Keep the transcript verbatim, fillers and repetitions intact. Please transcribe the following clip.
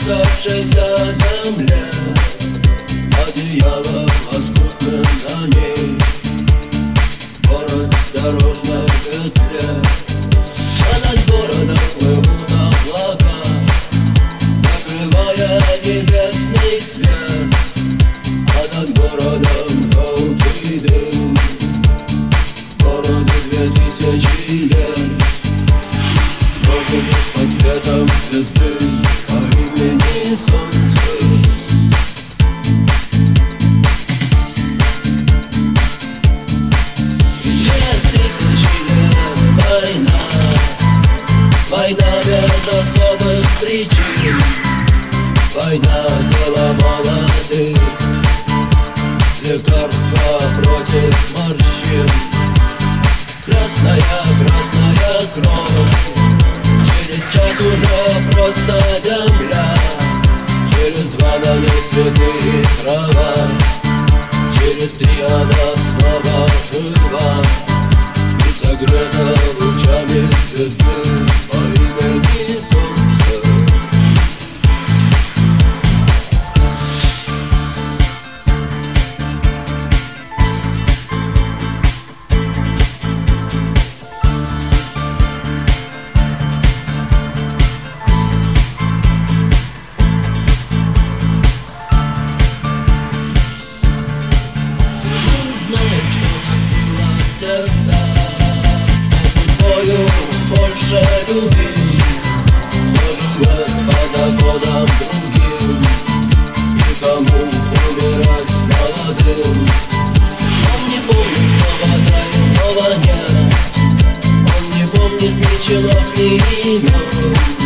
оставшейся земле, одеяло лоскутным на ней. Город в дорожной петле, а над городом плывут облака, закрывая небесный свет, а над городом желтый дым. Городу две тысячи лет, прожили под светом звезды по имени Солнце. Две тысячи лет война, война без особых причин, война тела молодых, лекарства против морщин. Красная, красная кровь, через час уже просто земля, через два на ней цветы и трава, через три она снова жива и согрета лучами звезды по имени Солнце. Судьбою больше любви, но живет по законам другим, никому умирать молодым. Он не помнит снова да и снова нет, он не помнит ни чинов, ни имен.